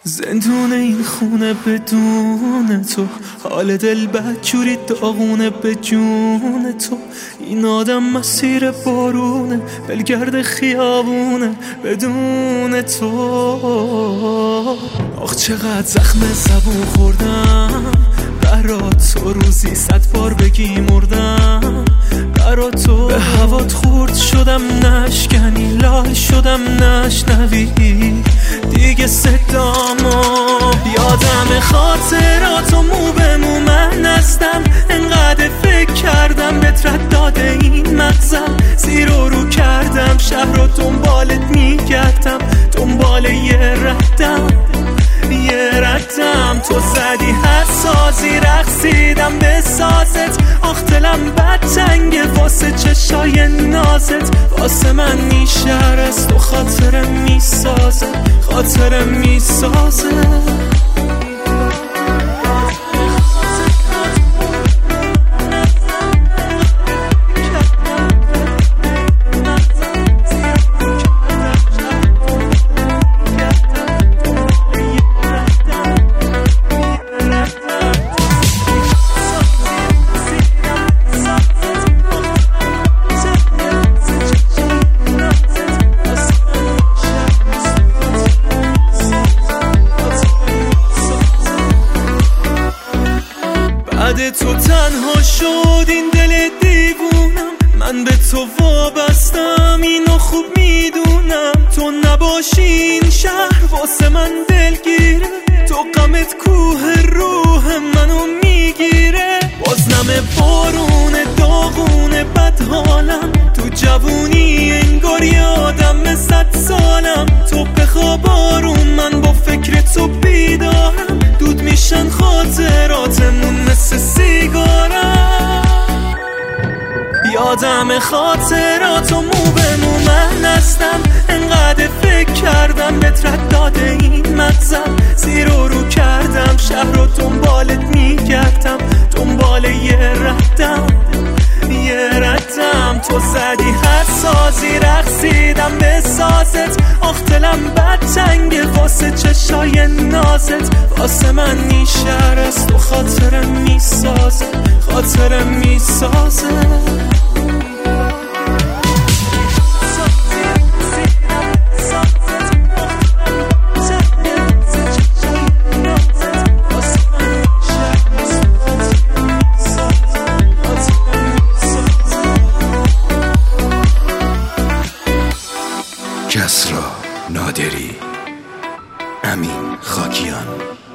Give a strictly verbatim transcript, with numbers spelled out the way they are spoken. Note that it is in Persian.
زندون این خونه بدون تو، حال دل بدجوری داغونه به جون تو. این آدم مسیر بارونه، بلگرد خیابونه بدون تو. آخ چقدر زخم زبون خوردم برات، تو روزی صد بار بگی مردم برات. تو به هوات خورد شدم نشکنی، لال شدم نشنوی دیگه صدامو. یادم خاطراتو مو به مو من هستم، انقدر فکر کردم بهت رد داده این مغزم. زیر و رو کردم شهر رو دنبالت میگردم، دنبال یه ردم یه ردم. تو زدی هر سازی رقصیدم به سازت، آخ دلم بد تنگه واسه چشای نازت. واسه من میشهر است و خاطرم میسازه، خاطرم میسازه. بعد تو تنها شد این دل دیوونم، من به تو وابستم اینو خوب میدونم. تو نباشی این شهر واسه من دلگیره، تو غمت کوه روح منو میگیره. بازنم بارون داغون بد حالم، تو جوونی انگار یادم صد سالم. تو بخواب آروم من با فکر تو بیدارم، دود میشن خاطراتمون مثل سیگارم. یادم خاطراتو مو به مو من هستم، انقدر فکر کردم بهت رد داده این مغزم. زیر و رو کردم شهر رو دنبالت میگردم، دنبال یه ردم یه ردم. تو زدی هر سازی رقصیدم به سازت، آخ دلم بد تنگه واسه چشای نازت. واسه من میشهر است و خاطرم میسازه، خاطرم میسازه. کسری نادری، امین خاکیان.